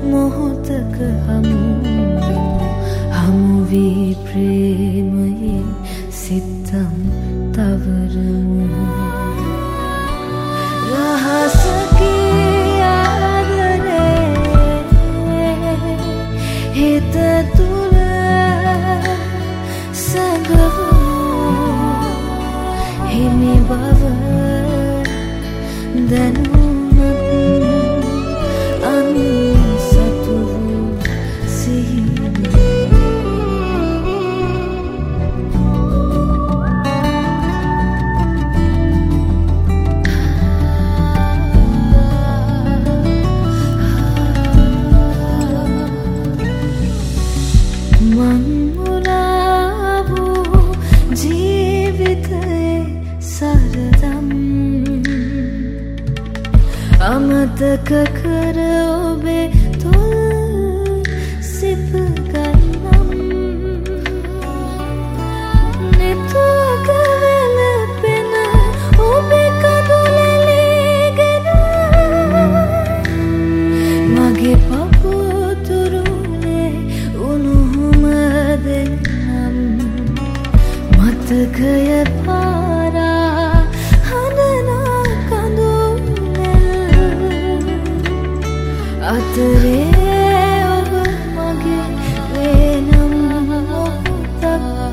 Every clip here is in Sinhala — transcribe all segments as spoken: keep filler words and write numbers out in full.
මොහොතක හමුවෙමු හමු වී ප්‍රේමයේ සිතම් තවරමු රහසකී ආදරේ හිත තුල සැඟවුණු හිමි බව දැනුමත් අන්සතු සිහින මං මුලා වූ ජීවිතයේ සරදම් අමතක කර ඔබේ තොල් සිප ගන්නම් නිතුවක වැළපෙන ඔබේ කඳුලැලිගෙන මගේ පපුතුරුලේ උණුහුම දෙන්නම් මතකය පාරා හඬනා කඳුලැල් අතරේ ඔබ මගේ වෙනම් මොහොතක්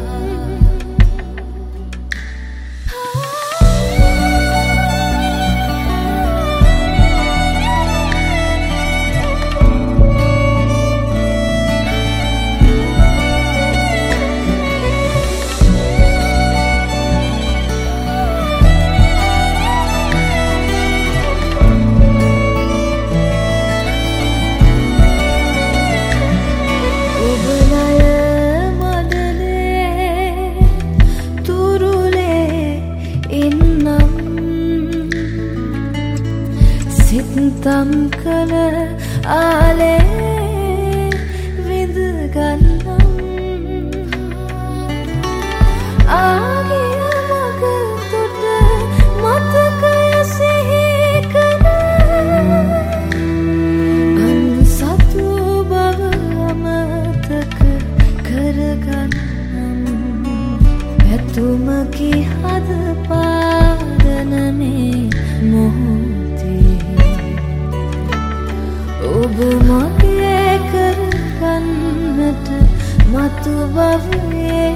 සිතම් කල ආලේ විඳ ගන්නම් ආගිය මග තුඩ මතකය සිහි කර අන්සතු බව අමතක කරගන්නම් ඇතුමකි හද පාදනමේ මොහොතේ ඔබ මගේ කරගන්නට මතු බවේ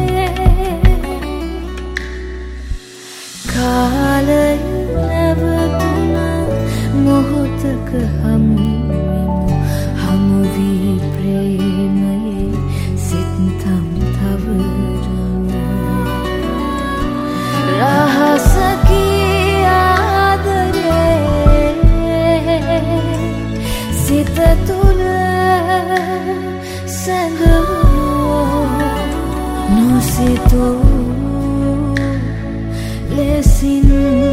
කාලය නැවතුන මොහොතක හමුවෙමු හමු වී ප්‍රේමයේ සිතම් තවරමු රහසකී ආදරේ සිත තුල සැඟවුණු නොසිතූ ලෙසින්